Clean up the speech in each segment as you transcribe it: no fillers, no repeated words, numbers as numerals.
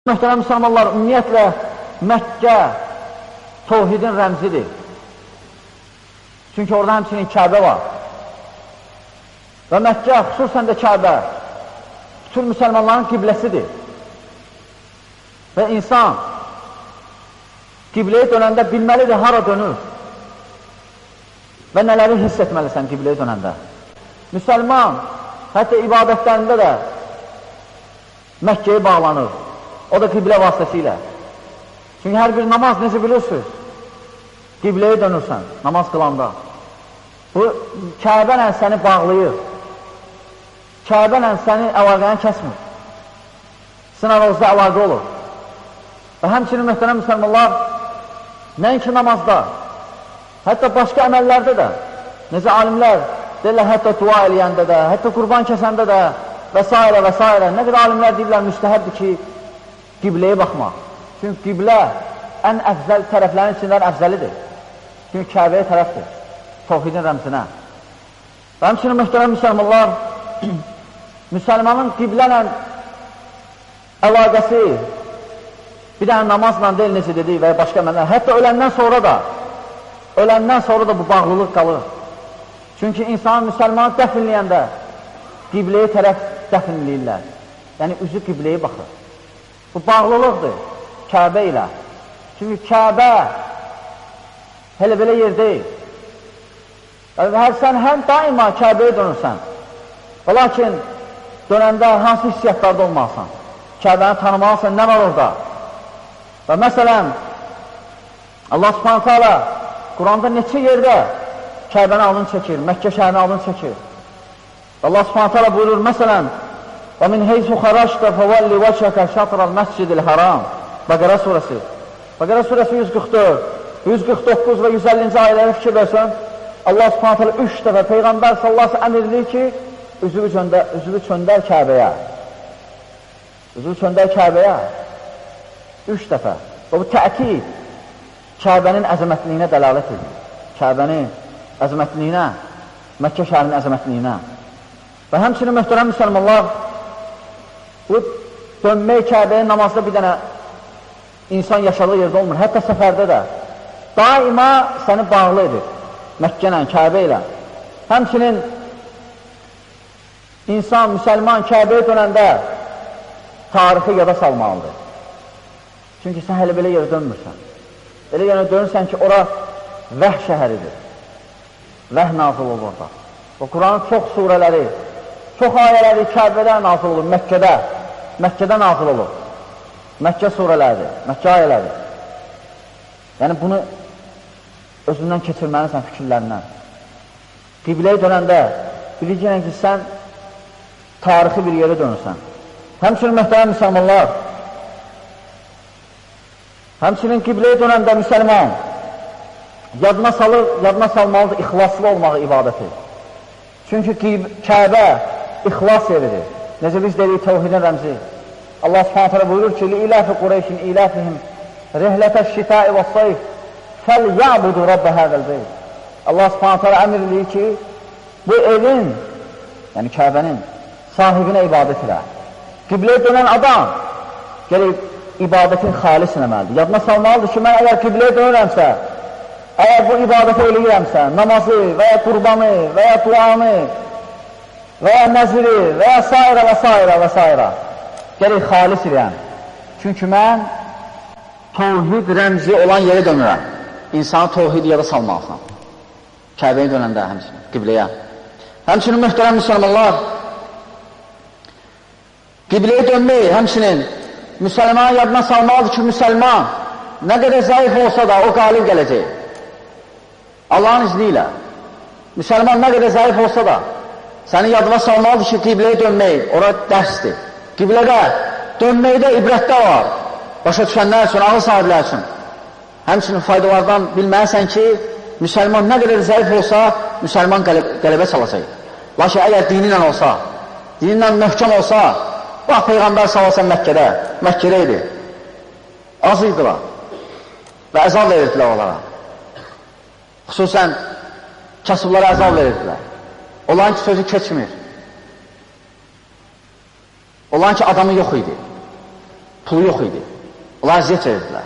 Möhtərəm müsəlmanlar, ümumiyyətlə Məkkə təvhidin rəmzidir. Çünki orada həmçinin Kəbə var. Və Məkkə, xüsusən də Kəbə, bütün müsəlmanların qibləsidir. Və insan qibləyə dönəndə bilməlidir, hara dönür və nələri hiss etməlisən qibləyə dönəndə. Müsəlman, hətta ibadətlərində də Məkkəyə bağlanır. O da qiblə vasitəsilə. Çünki hər bir namaz, necə bilirsiniz? Qibləyə dönürsən, namaz qılanda. Bu, Kəbənlə səni bağlayır. Kəbənlə səni əlaqəni kəsmir. Sizin aranızda əlaqə olur. Və həmçinin möhtərəm müsəlmanlar, nəinki namazda, hətta başqa əməllərdə də, necə alimlər deyirlər, hətta dua eləyəndə də, hətta qurban kəsəndə də və s. və s. Nə qədər alimlər deyirlər, müstəhəbdir ki, qibləyə baxmaq. Çünki qiblə ən əfzəl tərəflərin içindən əfzəlidir. Çünki Kəbəyə tərəfdir, təvhidin rəmzinə. Və həmçinin möhtərəm müsəlmanlar, müsəlmanın qiblərlə əlaqəsi bir dənə namazla deyil, necə dedik və ya başqa əməllər. Hətta öləndən sonra da bu bağlılıq qalır. Çünki insanın müsəlmanı dəfinləyəndə qibləyə tərəf dəfinləyirlər. Yəni, üzü qibləyə baxır. Bu bağlılıqdır Kəbə ilə. Çünki Kəbə hələ belə yer deyil. Sən həm daima Kəbəyə dönürsən. Və lakin dönəndə hansı hissiyyatlarda olmalısan? Kəbəni tanımalısan, nə var orada? Və məsələn, Allah subhanət hala Quranda neçə yerdə Kəbəni alın çəkir, Məkkə şəhərini alın çəkir. Allah subhanət hala buyurur, məsələn, وَمِنْ هَيْسُ خَرَجْتَ فَوَلِّ وَجْهَكَ شَطْرَ الْمَسْجِدِ الْحَرَامِ Bəqərə surəsi. Bəqərə surəsi 144, 149 və 150-ci ayələri fikir versən, Allah subhanət hala 3 dəfə Peyğəmbər sallallahu əmr edir ki, üzvü çöndər Kəbəyə. Üzvü çöndər Kəbəyə. 3 dəfə. Və bu təkid Kəbənin əzəmətliyinə dəlalət edir. Kəbənin əzəmətliyinə, Məkkə şəhərinin əzəmətliyinə. Və həmçinin möhtərəm müsəlmanlar, bu dönmək Kəbəyə namazda bir dənə insan yaşadığı yerdə olmur, hətta səfərdə də. Daima səni bağlı edir, Məkkə ilə, Kəbə ilə. Həmçinin insan, müsəlman Kəbəyə dönəndə tarixi yada salmalıdır. Çünki sən hələ belə yerə dönmürsən. Elə yerə dönürsən ki, ora vəh şəhəridir. Vəh nazil olur orada. O Quranın çox surələri, çox ayələri Kəbədə nazil olur, Məkkədə nazil olur. Məkkə surələridir, Məkkə ayələri. Yəni, bunu özündən keçirməlisən fikirlərindən. Qibləyə dönəndə biləcəksən ki, sən tarixi bir yerə dönürsən. Həmçinin möhtərəm müsəlmanlar, həmçinin qibləyə dönəndə müsəlman yadına salmalıdır ixlaslı olmağı ibadəti. Çünki Kəbə ixlas yeridir. Necə biz dedik, təvhidin rəmzi. Allah subhanətələ buyurur ki, لِإِلَافِ قُرَيْشٍ إِلَافِهِمْ رِحْلَةَ الشِّتَاءِ وَالصَّيْفِ فَلْيَعْبُدُوا رَبَّ هَذَا الْبَيْتِ Allah subhanətələ əmr edir ki, bu evin, yəni Kəbənin sahibinə ibadət ilə. Qibləyə dönən adam gəlib ibadətin xalis eləməlidir. Yadına salmalıdır ki, mən əgər qibləyə dönürəmsə, əgər bu ibadəti eləyirəmsə, namazı və ya qurbanı və ya duanı və ya nəziri və ya s. Gələk xalis eləyəm. Çünki mən təvhid rəmzi olan yerə dönürəm. İnsanı təvhid yada salmalısan. Kəbəyə dönəndə həmçinin, qibləyə. Həmçinin möhtərəm müsəlmanlar, qibləyə dönmək həmçinin müsəlmanın yadına salmalıdır ki, müsəlman nə qədər zəif olsa da o qalib gələcək. Allahın izni ilə. Müsəlman nə qədər zəif olsa da səni yadına salmalıdır ki, qibləyə dönmək, ora dərsdir. Qiblədə dönməkdə ibrətdə var. Başa düşənlər üçün, ağıl sahiblər üçün. Həmçinin faydalardan bilməlisən ki, müsəlman nə qədər zəif olsa, müsəlman qələbə çalacaq. Lakin əgər dini ilə olsa, dini ilə möhkəm olsa, bax, Peyğəmbər salasa Məkkədə idi. Az idilər və əzab verirdilər onlara. Xüsusən kasıblara əzab verirdilər. Olan ki, sözü keçmir. Olan ki, adamı yox idi. pulu yox idi. Onlar əziyyət verirdilər.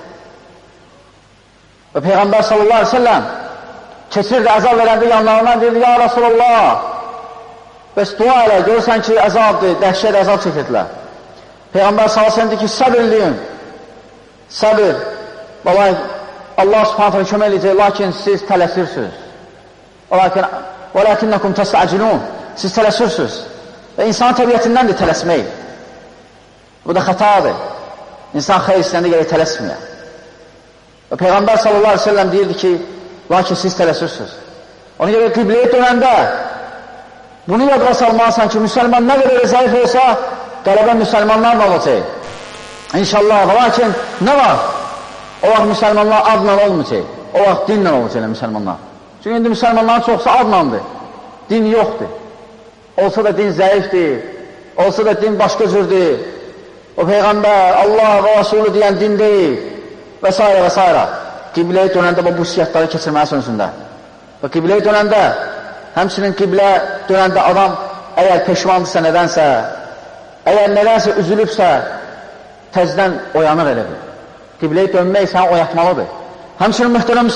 Və Peyğəmbər sallallahu aleyhi ve sellem keçirdi, əzab verəndə yanlarından deyirdi, ya Rasulullah, bəs dua elə, görürsən ki, əzabdır, dəhşət əzab çəkirdilər. Peyğəmbər sallallahu aleyhi ve sellem deyir ki, səbir eləyin, səbir. Vallahi, Allah subhanətlə kömək eləyəcək, lakin siz tələsirsiniz. وَلَكِنَّكُمْ تَسْتَعْجِلُونَ Siz tələsirsiniz. Və insanın təbiyyətindəndir tələsmək. Bu da xətadır. İnsan xeyr istəyəndə gəlir tələsməyə. Və Peyğəmbər sallallahu aleyhi ve sellem deyirdi ki, lakin siz tələsirsiniz. Ona görə qibləyə dönəndə bunu yadına salmalısan ki, müsəlman nə qədər zəif olsa, qələbə müsəlmanlarla olacaq. İnşallah, lakin nə var? O vaxt müsəlmanlar adla olmayacaq. O vaxt dinlə olacaq müsəlmanlar. Çünki indi müsəlmanların çoxsa adlandır. Din yoxdur. Olsa da din zəifdir. Olsa da din başqa cürdür. O Peyğəmbər, Allah və Rasulü deyən din deyil. Və s. və s. Qibləyə dönəndə bu hissiyatları keçirməyə sönsündə. Və qibləyə dönəndə, həmçinin qiblə dönəndə adam əgər peşmandırsa nədənsə, əgər nədənsə üzülübsə, təzdən oyanır elə bir. Qibləyə dönmək səni oyatmalıdır. Həmçinin möhtərəm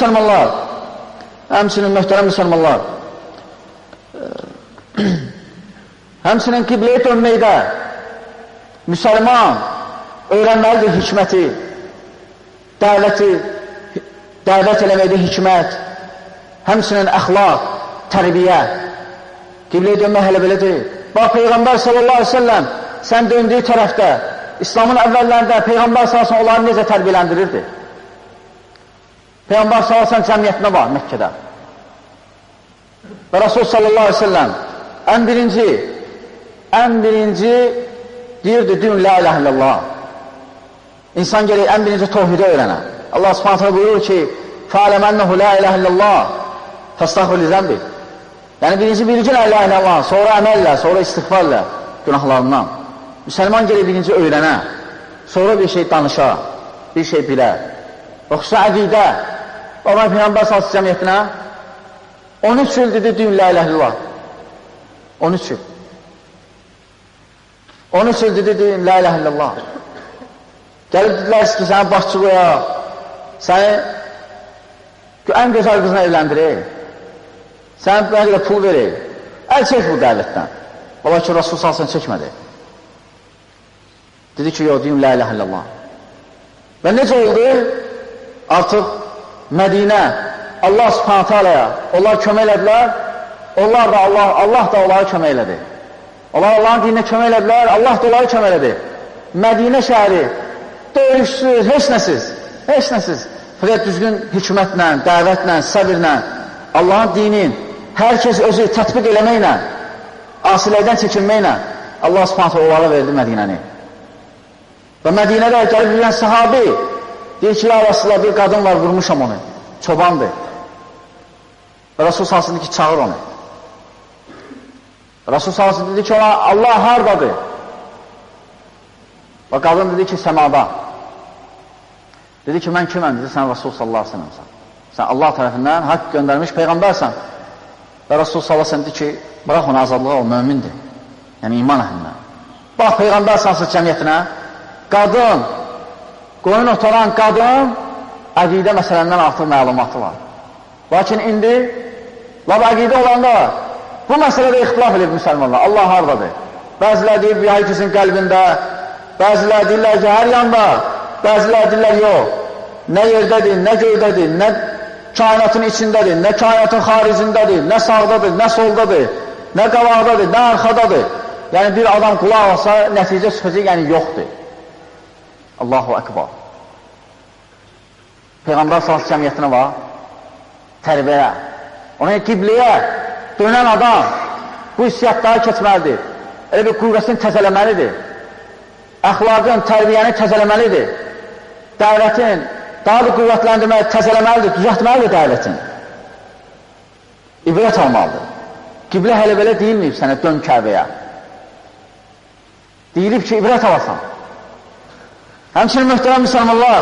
müsəlmanlar, həmçinin qibləyə dönməkdə müsəlman öyrənməlidir hikməti, dəvət eləməkdə hikmət, həmçinin əxlaq, tərbiyə. Qibləyə dönmək hələ belə deyil. Bax, Peyğəmbər sallallahu aleyhi ve sellem sən döndüyü tərəfdə, İslamın əvvəllərində Peyğəmbər sallallahu onları necə tərbiyələndirirdi? Peyğəmbər sallallahu cəmiyyətinə var Məkkədə. Və Rasul sallallahu aleyhi ve sellem ən birinci deyirdi, din la ilahe illallah. İnsan gerək ən birinci tohidə öyrənə. Allah subhanətlə buyurur ki, fa'aləm ənəhu la ilahe illallah, fəstəğfir li zəmbi. Yəni birinci la ilahe illallah, sonra əməllə, sonra istiğfarlə günahlarından. Müsəlman gerək birinci öyrənə, sonra bir şey danışa, bir şey bilə. Və xüsusən əqidə, Baba Peyğəmbər sallallahu cəmiyyətinə 13 il dedi, din la ilahe illallah. 13 il. 13 il dedi, din la ilahe illallah. Gəlib dedilər ki, səni başçılığa, səni ən gözəl qızına evləndirir, səni bəlkə də pul verir, əl çək bu dəvətdən. Ola ki, Rasul salsın çəkmədi. Dedi ki, yox, deyim, la ilahe illallah. Və necə oldu? Artıq Mədinə, Allah subhanətə aləyə, onlar kömək elədilər, Allah da onları kömək elədi. Onlar Allahın dininə kömək elədilər, Allah da onları kömək elədi. Mədinə şəhəri, döyüşsüz, heç nəsiz. Fəqət düzgün hikmətlə, dəvətlə, səbirlə, Allahın dinin hər kəs özü tətbiq eləməklə, asiləkdən çəkinməklə Allah subhanətə onlara verdi Mədinəni. Və Mədinədə gəlib bilən sahabi deyir ki, ya Rasulullah, bir qadın var, vurmuşam onu, çobandır. Və Rasul salsın dedi ki, çağır onu. Rasul salsın dedi ki, ona Allah hardadır? Və qadın dedi ki, səmada. Dedi ki, mən kiməm? Dedi, sən Rasul sallallahu aleyhi ve sellemsən. Sən Allah tərəfindən haqq göndərmiş Peyğəmbərsən. Və Rasul sallallahu aleyhi ve sellem dedi ki, bırax onu azadlığa, o mömindir. Yəni, iman əhlindən. Bax, Peyğəmbər salsın cəmiyyətinə, qadın, qoyun otaran qadın, əqidə məsələndən artıq məlumatı var. Lakin indi, lab əqidə olanda, bu məsələdə ixtilaf edib müsəlmanlar, Allah hardadır? Bəzilər deyir, bir herkesin qəlbində, bəzilər deyirlər ki, hər yanda, bəzilər deyirlər, yox, nə yerdədir, nə göydədir, nə kainatın içindədir, nə kainatın xaricindədir, nə sağdadır, nə soldadır, nə qabaqdadır, nə arxadadır. Yəni, bir adam qulaq alsa, nəticə çıxacaq, yəni yoxdur. Allahu Ekber. Peyğəmbər sallallahu cəmiyyətinə var, tərbiyə. Ona qibləyə dönən adam bu hissiyatları keçməlidir. Elə bir qüvvəsini təzələməlidir. Əxlaqın, tərbiyəni təzələməlidir. Dəvətin daha bir qüvvətləndirməli, təzələməlidir, düzəltməlidir dəvətin. İbrət almalıdır. Qiblə hələ belə deyilməyib sənə dön Kəbəyə. Deyilib ki, ibrət alasan. Həmçinin möhtərəm müsəlmanlar,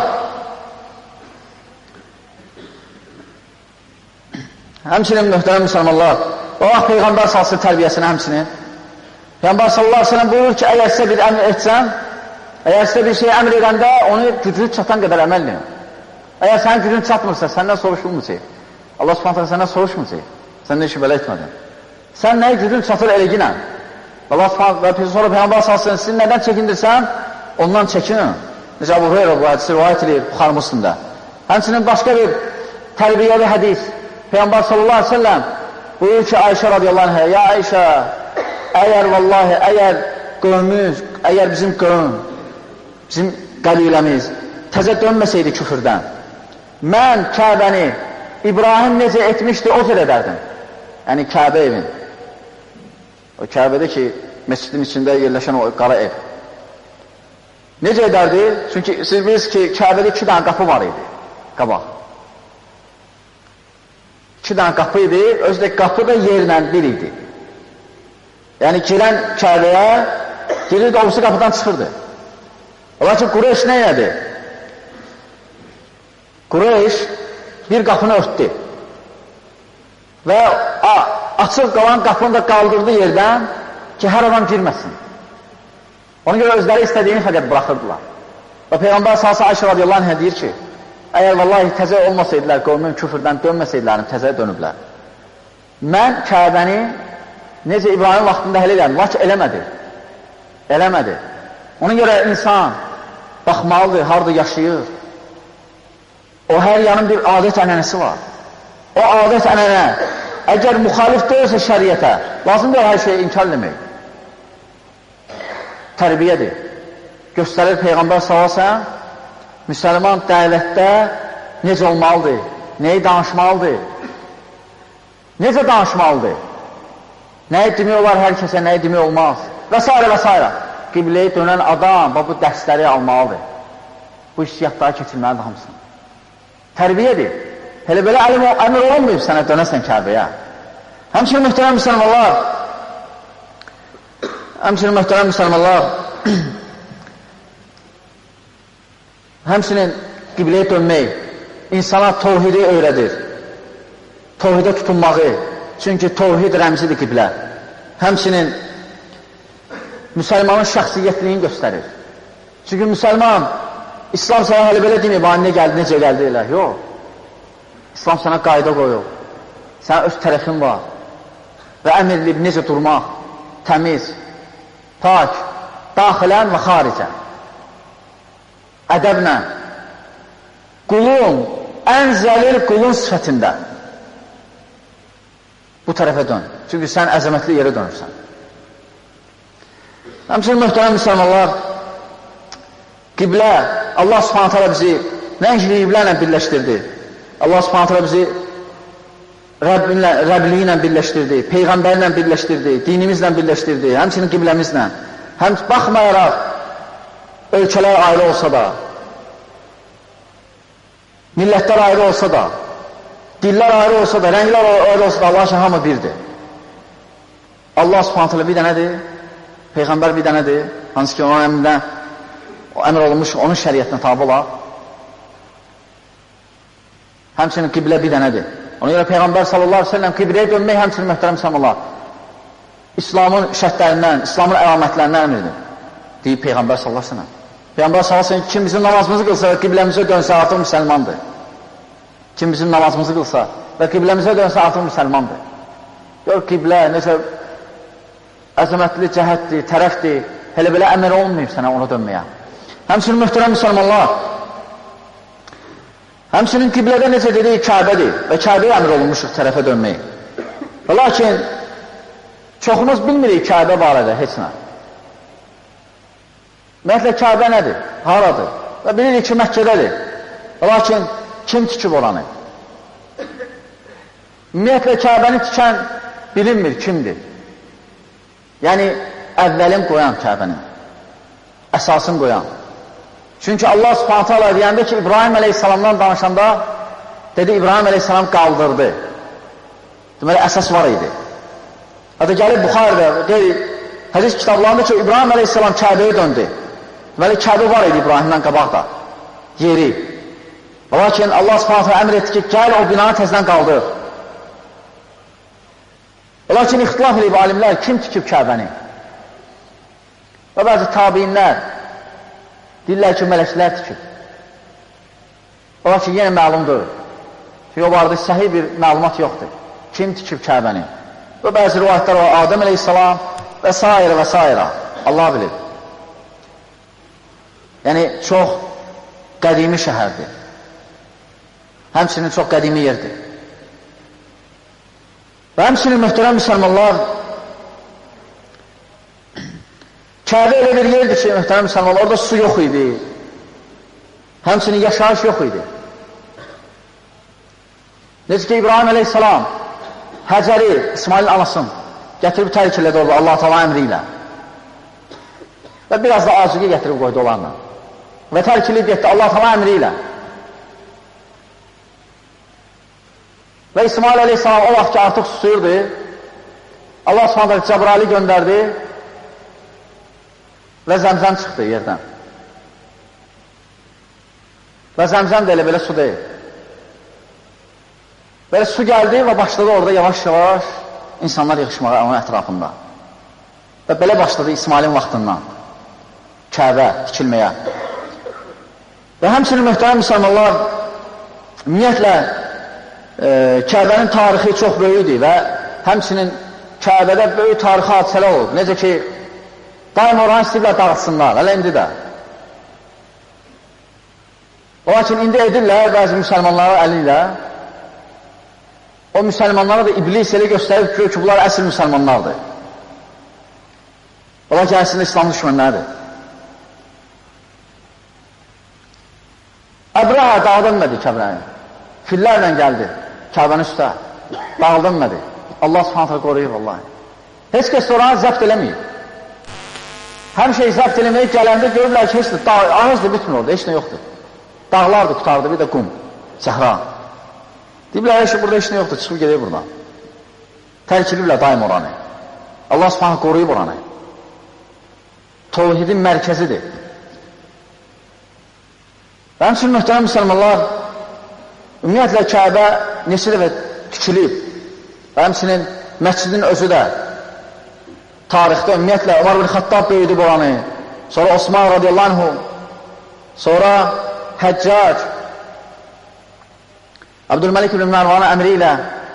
o vaxt Peyğəmbər salsın tərbiyəsini həmçinin. Peyğəmbər sallallahu aleyhi ve sellem buyurur ki, əgər sizə bir əmr etsəm, Əgər sizə bir şey əmr edəndə, onu gücünüz çatan qədər əməl edin. Əgər sənin gücün çatmırsa, səndən soruşulmayacaq. Allah Subhanahu səndən soruşmayacaq. Sən nə işi belə etmədin? Sən nəyi gücün çatır eləginə? Allah Subhanahu sonra Peyğəmbər salsın, sizi nədən çəkindirsən, ondan çəkinin. Necə Əbu Hüreyrə bu hədisi rivayət edir Buxari Müslimdə. Həmçinin başqa bir tərbiyəli hədis. Peyğəmbər sallallahu aleyhi ve sellem buyurur ki, Ayşə radiyallahu anh, ya Ayşə, əgər vallahi, əgər qövmümüz, əgər bizim qövm, bizim qəbiləmiz təzə dönməsəydi küfürdən, mən Kəbəni İbrahim necə etmişdi, o cür edərdim. Yəni Kəbə evin. O Kəbədə ki, məscidin içində yerləşən o qara ev. Necə edərdi? Çünki siz bilirsiniz ki, Kəbədə 2 dənə qapı var idi, qabaq. 2 dənə qapı idi, özdə qapı da yerlə bir idi. Yəni girən Kəbəyə, girirdi, obusu qapıdan çıxırdı. Ola ki, Qureyş nə elədi? Qureyş bir qapını örtdü və açıq qalan qapını da qaldırdı yerdən ki, hər adam girməsin. Ona görə özləri istədiyini fəqət bıraxırdılar. Və Peyğəmbər sallallahu Ayşə radiyallahu anh deyir ki, əgər vallahi təzə olmasaydılar, qövmün küfürdən dönməsəydilər, təzə dönüblər. Mən Kəbəni necə İbrahim vaxtında həll edəm, lakin eləmədi. Eləmədi. Ona görə insan baxmalıdır, harada yaşayır. O hər yanın bir adət ənənəsi var. O adət ənənə, əgər müxalif deyilsə şəriətə, lazımdır hər şeyi inkar demək. Tərbiyədir. Göstərir Peyğəmbər sallallahu müsəlman dəvətdə necə olmalıdır, nəyi danışmalıdır, necə danışmalıdır, nəyi demək olar hər kəsə, nəyi demək olmaz və s. və s. Qibləyə dönən adam bu dərsləri almalıdır. Bu hissiyatları keçirməlidir hamısını. Tərbiyədir. Elə belə əmr olunmayıb sənə dönəsən Kəbəyə. Həmçinin möhtərəm müsəlmanlar, həmçinin qibləyə dönmək insana tövhidi öyrədir. Tövhidə tutunmağı, çünki tövhid rəmzidir qiblə. Həmçinin müsəlmanın şəxsiyyətliyini göstərir. Çünki müsəlman, İslam sənə hələ belə deməyib, nə gəldi, necə gəldi elə. Yox. İslam sənə qayda qoyub. Sənə öz tərəfin var. Və əmr edilib necə durmaq, təmiz, pak, daxilən və xaricən. Ədəblə. Qulun, ən zəlil qulun sifətində. Bu tərəfə dön. Çünki sən əzəmətli yerə dönürsən. Həmçinin möhtərəm müsəlmanlar, qiblə, Allah subhanət hələ bizi nəinki qiblə ilə birləşdirdi. Allah subhanət hələ bizi Rəbliyi ilə birləşdirdi, Peyğəmbərlə birləşdirdi, dinimizlə birləşdirdi, həmçinin qibləmizlə. Baxmayaraq, ölkələr ayrı olsa da, millətlər ayrı olsa da, dillər ayrı olsa da, rənglər ayrı olsa da, Allah üçün hamı birdir. Allah subhanət hələ bir dənədir, Peyğəmbər bir dənədir, hansı ki, onun əmr olunmuş, onun şəriyyətinə tabi olaq. Həmçinin qiblə bir dənədir. Ona görə Peyğəmbər sallallahu aleyhi ve sellem qibləyə dönmək həmçinin möhtərəm müsəlmanlar. İslamın şərtlərindən, İslamın əlamətlərindən əmrdir, deyib Peyğəmbər sallallahu aleyhi ve sellem. Peyğəmbər sallallahu aleyhi ve sellem kim bizim namazımızı qılsa və qibləmizə dönsə artıq müsəlmandır. Kim bizim namazımızı qılsa və qibləmizə dönsə artıq müsəlmandır. Gör qiblə necə əzəmətli cəhətdir, tərəfdir, elə belə əmr olmayıb sənə ona dönməyə. Həmçinin möhtərəm müsəlmanlar, həmçinin qiblədə necə dedik, Kəbədir və Kəbəyə əmr olunmuşuq tərəfə dönməyi. Lakin çoxumuz bilmirik Kəbə barədə heç nə. Ümumiyyətlə Kəbə nədir, haradır və bilirik ki, Məkkədədir. Lakin kim tikib oranı? Ümumiyyətlə Kəbəni tikən bilinmir kimdir. Yəni, əvvəlin qoyan Kəbənin, əsasın qoyan. Çünki Allah subhanətə Allah deyəndə ki, İbrahim əleyhissalamdan danışanda, dedi, İbrahim əleyhissalam qaldırdı. Deməli, əsas var idi. Hətta gəlib Buxarədə, hədis kitablarında ki, İbrahim əleyhissalam Kəbəyə döndü. Deməli, Kəbə var idi İbrahimdən qabaqda, yeri. Lakin Allah subhanətə əmr etdi ki, gəl o binanı təzdən qaldır. Lakin ixtilaf edib alimlər, kim tikib Kəbəni? Və bəzi tabinlər, Deyirlər ki, mələklər tikib. Ola ki, yenə məlumdur. Ki, o barədə səhih bir məlumat yoxdur. Kim tikib Kəbəni? Və bəzi rivayətlər var, Adəm əleyhissalam və s. və s. Allah bilir. Yəni, çox qədimi şəhərdir. Həmçinin çox qədimi yerdir. Və həmçinin möhtərəm müsəlmanlar, Kəbə elə bir yerdir ki, möhtərəm müsəlmanlar, orada su yox idi. Həmçinin yaşayış yox idi. Necə ki, İbrahim əleyhissalam Həcəri, İsmailin anasını gətirib tərk elədi orada Allah-u Teala əmri ilə. Və biraz da acıqı gətirib qoydu olanla. Və tərk eləyib getdi Allah-u Teala əmri ilə. Və İsmail əleyhissalam o vaxt ki, artıq susuyurdu. Allah s.ə.v. Cəbraili göndərdi və zəmzəm çıxdı yerdən. Və zəmzəm də elə belə su deyil. Belə su gəldi və başladı orada yavaş-yavaş insanlar yığışmağa onun ətrafında. Və belə başladı İsmailin vaxtından Kəbə tikilməyə. Və həmçinin möhtərəm müsəlmanlar, ümumiyyətlə, Kəbənin tarixi çox böyükdür və həmçinin Kəbədə böyük tarixi hadisələr olub. Necə ki, daim oranı istəyiblər dağıtsınlar, hələ indi də. Lakin indi edirlər bəzi müsəlmanlara əli ilə. O müsəlmanlara da iblis elə göstərib ki, bunlar əsl müsəlmanlardır. Ola ki, əslində İslam düşmənlərdir. Əbrəhə dağıdılmədi Kəbəni. Fillərlə gəldi Kəbənin üstə. Dağıdılmədi. Allah subhanətlə qoruyur vallahi. Heç kəs oranı zəbt eləməyib. Həmişə zəbt eləməyib gələndə görürlər ki, heç də ağızdır, bitmir orada, heç nə yoxdur. Dağlardır, qutardı, bir də qum, səhra. Deyiblər ki, burada heç nə yoxdur, çıxıb gedir buradan. Tərk ediblər daim oranı. Allah subhanətlə qoruyub oranı. Tövhidin mərkəzidir. Və həmçinin möhtərəm müsəlmanlar, ümumiyyətlə Kəbə neçə dəfə tikilib və həmçinin məscidin özü də tarixdə ümumiyyətlə Ömər bin Xattab böyüdüb oranı, sonra Osman radiyallahu anhu, sonra Həccac, Abdülməlik ibn Mərvanın əmri ilə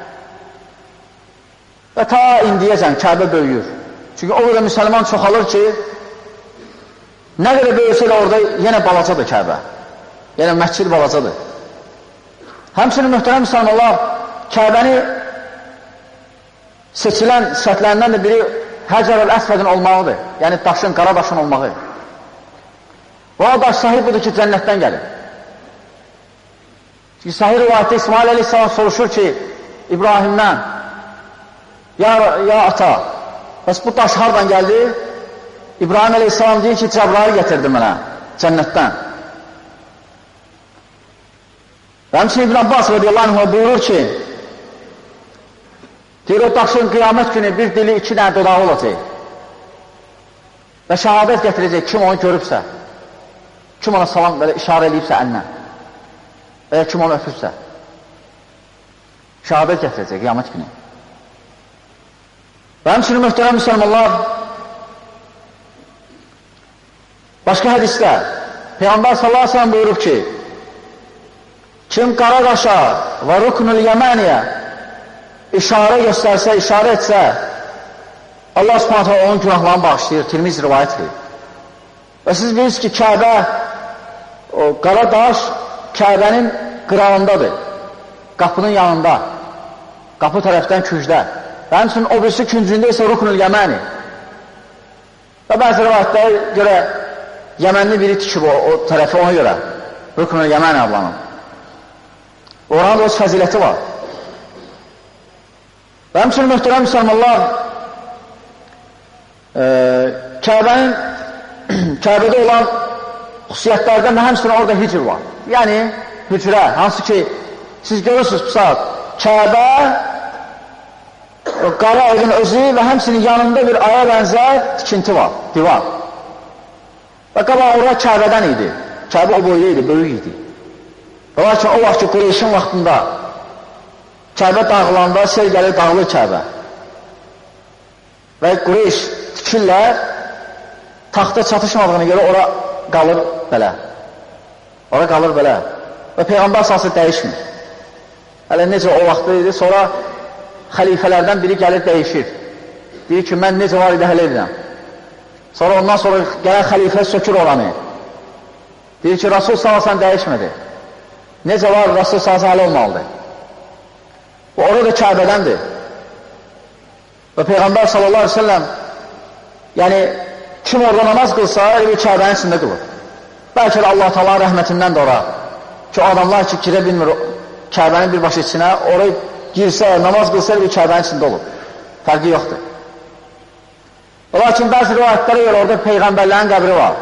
və ta indiyəcən Kəbə böyüyür. Çünki o qədər müsəlman çoxalır ki, nə qədər böyüsə də orada yenə balacadır Kəbə. Yəni məscid balacadır. Həmçinin möhtərəm müsəlmanlar, Kəbəni seçilən sifətlərindən də biri Həcər-əl-Əsvədin olmağıdır. Yəni daşın, qara daşın olmağı. Və o daş sahib budur ki, cənnətdən gəlir. Çünki sahih rivayətdə İsmail əleyhissalam soruşur ki, İbrahimdən, ya ata, bəs bu daş hardan gəldi? İbrahim əleyhissalam deyir ki, Cəbrail gətirdi mənə cənnətdən. Və həmçinin İbn Abbas radiyallahu anh buyurur ki, deyir, o daşın qiyamət günü bir dili, iki dənə dodağı olacaq və şəhadət gətirəcək kim onu görübsə, kim ona salam belə işarə eləyibsə əlinlə və ya kim onu öpürsə, şəhadət gətirəcək qiyamət günü. Və həmçinin möhtərəm müsəlmanlar, başqa hədisdə Peyğəmbər sallallahu aleyhi ve sellem buyurub ki, kim qara daşa və ruknul yəməniyə işarə göstərsə, işarə etsə, Allah subhanətə onun günahlarını bağışlayır, Tirmizi rivayət edir. Və siz bilirsiniz ki, Kəbə, o qara daş Kəbənin qırağındadır, qapının yanında, qapı tərəfdən kücdə. Və həmçinin o birisi küncündə isə ruknul yəməni. Və bəzi rivayətlərə görə Yəmənli biri tikib o tərəfi ona görə ruknul yəməni adlanır. Oranın da öz fəziləti var. Və həmçinin möhtərəm müsəlmanlar, Kəbədə olan xüsusiyyətlərdən də həmçinin orada hicr var. Yəni, hücrə, hansı ki, siz görürsünüz bu saat, Kəbə, qara evin özü və həmçinin yanında bir aya bənzər tikinti var, divar. Və qabaq orada Kəbədən idi. Kəbə o boyda idi, böyük idi. Lakin o vaxt ki, Qureyşin vaxtında Kəbə dağılanda sel gəlir, dağılır Kəbə. Və Qureyş tikirlər, taxta çatışmadığına görə ora qalır belə. Ora qalır belə. Və Peyğəmbər sallallahu əleyhi və səlləm dəyişmir. Hələ necə o vaxtda idi, sonra xəlifələrdən biri gəlir dəyişir. Deyir ki, mən necə var idi hələ edirəm. Sonra ondan sonra gələn xəlifə sökür oranı. Deyir ki, Rasul sallallahu əleyhi və səlləm dəyişmədi. Necə var, Rasul sallallahu əleyhi və səlləm hələ olmalıdır. Və orada Kəbədəndir. Və Peyğəmbər sallallahu əleyhi və səlləm, yəni kim orada namaz qılsa, elə bir Kəbənin içində qılır. Bəlkə də Allah Teala rəhmətindən də ora ki, adamlar ki, girə bilmir Kəbənin birbaşa içinə, oraya girsə, namaz qılsa, elə bir Kəbənin içində olur. Fərqi yoxdur. Lakin bəzi rivayətlərə görə orada Peyğəmbərlərin qəbri var.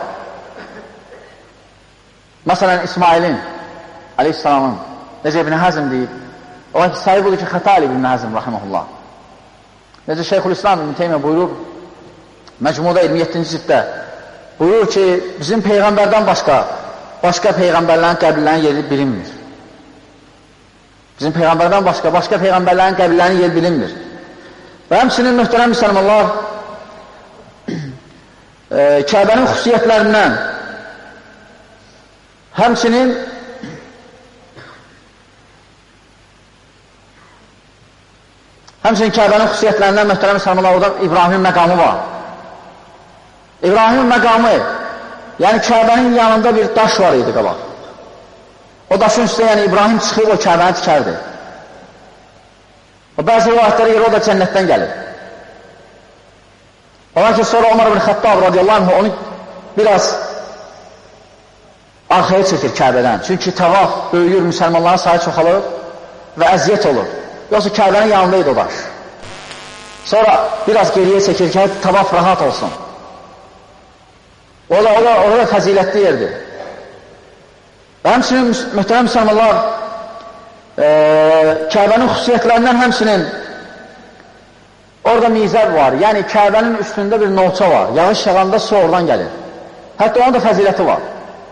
Məsələn, İsmailin, aleyhissalamın, necə İbn Həzm deyib, ola ki, sahib odur ki, xəta elib İbn Həzm, rahiməhullah. Necə Şeyxülislam İbn Teymiyyə buyurur, Məcmuda 27-ci cilddə, buyurur ki, bizim Peyğəmbərdən başqa Peyğəmbərlərin qəbirlərinin yeri bilinmir. Bizim Peyğəmbərdən başqa Peyğəmbərlərin qəbirlərinin yeri bilinmir. Və həmçinin möhtərəm müsəlmanlar, Kəbənin xüsusiyyətlərindən, həmçinin Kəbənin xüsusiyyətlərindən möhtərəm müsəlmanlar, orada İbrahim məqamı var. İbrahim məqamı, yəni Kəbənin yanında bir daş var idi qabaq. O daşın üstə, yəni İbrahim çıxıb o Kəbəni tikərdi. O bəzi rivayətlərə görə o da cənnətdən gəlir. Ola ki, sonra Ömər ibn Xəttab radiyallahu anh onu biraz arxaya çəkir Kəbədən. Çünki tavaf böyüyür, müsəlmanların sayı çoxalır və əziyyət olur. Yoxsa Kəbənin yanındaydı o daş. Sonra biraz geriyə çəkir ki, tavaf rahat olsun. Orada fəzilətli yerdir. Və həmçinin möhtərəm müsəlmanlar, Kəbənin xüsusiyyətlərindən həmçinin orada mizəb var. Yəni Kəbənin üstündə bir nolça var. Yağış yağanda su oradan gəlir. Hətta onun da fəziləti var.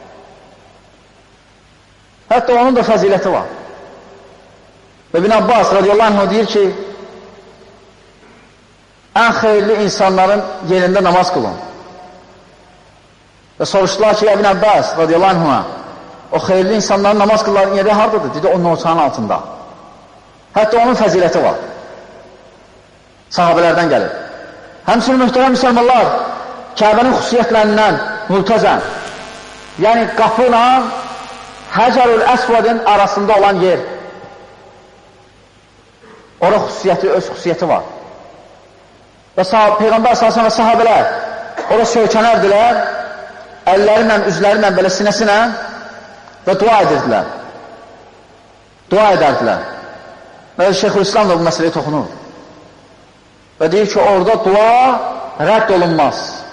Və İbn Abbas radiyallahu anh deyir ki, ən xeyirli insanların yerində namaz qılın. Və soruşdular ki, İbn Abbas radiyallahu anhına, o xeyirli insanların namaz qılların yeri haradadır? Dedi, o nolçanın altında. Hətta onun fəziləti var. Sahabələrdən gəlir. Həmçinin möhtərəm müsəlmanlar, Kəbənin xüsusiyyətlərindən mültəzəm, yəni qapı ilə Həcərül Əsvadın arasında olan yer. Orada öz xüsusiyyəti var. Və Peyğəmbər sallallahu və sahabələr orada söykənərdilər, əllərlə, üzlərlə, belə sinəsinə və dua edirdilər. Dua edərdilər. Və Şeyxülislam da bu məsələyə toxunur. Və deyir ki, orada dua rədd olunmaz.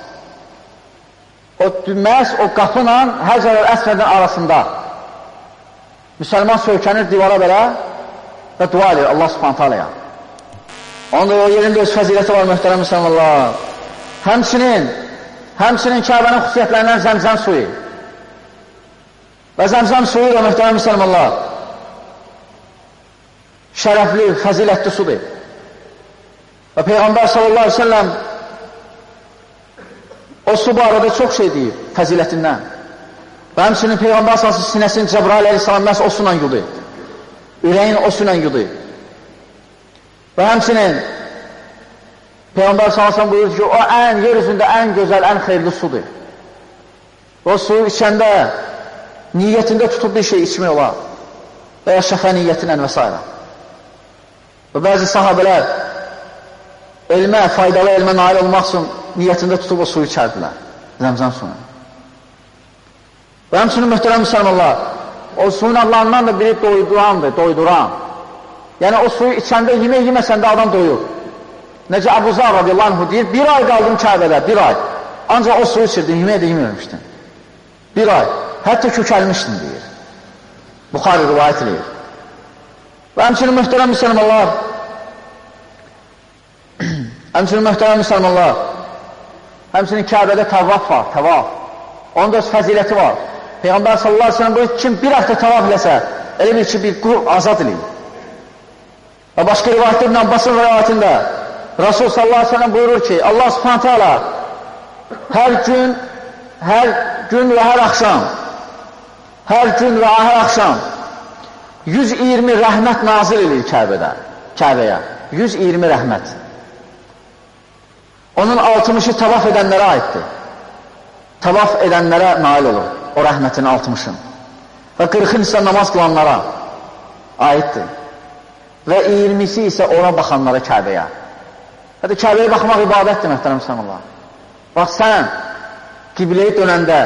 Məhz o qapıyla Həcərül Əsvədin arasında müsəlman söykənir divara belə və dua edir Allah subhanət aləyə. Onda o yerində öz fəziləti var, möhtərəm müsəlmanlar. Həmçinin Kəbənin xüsusiyyətlərindən zəmzəm suyu. Və zəmzəm suyu da möhtərəm müsəlmanlar şərəfli, fəzilətli sudur. Və Peyğəmbər sallallahu aleyhi ve sellem o su barədə çox şey deyib, fəzilətindən. Və həmçinin Peyğəmbər sallallahu aleyhi ve sellem sinəsini Cəbrail aleyhissalam məhz o suyla yudu. Ürəyin o suyla yudu. Və həmçinin Peyğəmbər sallallahu aleyhi ve sellem buyurur ki, o yer üzündə ən gözəl, ən xeyirli sudur. O suyu içəndə niyyətində tutub bir şey içmək olar. Və ya şəfə niyyətinlə və s. Və bəzi sahabələr faydalı elmə nail olmaq üçün niyyətində tutub o suyu içərdilər. Zəmzəm suyunu. Və həmçinin möhtərəm müsəlmanlar, o suyun adlarından da biri doyduran. Yəni o suyu içəndə, yemək yeməsəndə adam doyur. Necə Əbu Zar radiyallahu anh deyir, bir ay qaldım Kəbədə, bir ay. Ancaq o suyu içirdim, yemək də yeməmişdim. Bir ay. Hətta kökəlmişdim, deyir. Buxari rivayət edir. Və həmçinin möhtərəm müsəlmanlar, həmçinin Kəbədə təvaf var, təvaf. Onun da öz fəziləti var. Peyğəmbər sallallahu aleyhi ve sellem buyur, kim bir hafta təvaf eləsə, elə bir ki, bir qul azad edin. Və başqa rivayətdə İbn Abbasın rivayətində Rasul sallallahu aleyhi ve sellem buyurur ki, Allah subhanətə alə hər gün və hər axşam 120 rəhmət nazil edir Kəbəyə. 120 rəhmət. Onun 60'ı tavaf edənlərə aiddir. Tavaf edənlərə nail olur o rəhmətin 60'ın. Və 40'ın isə namaz qılanlara aiddir. Və 20'si isə ora baxanlara Kəbəyə. Hətta Kəbəyə baxmaq ibadətdir, məhtərəm insanlar. Bax, sən qibləyə dönəndə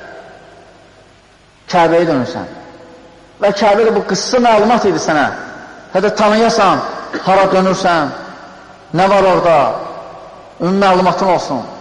Kəbəyə dönürsən. Və Kəbədə bu qıssa məlumat edir sənə. Hətta tanıyasan, hara dönürsən, nə var orada, ümumi məlumatın olsun.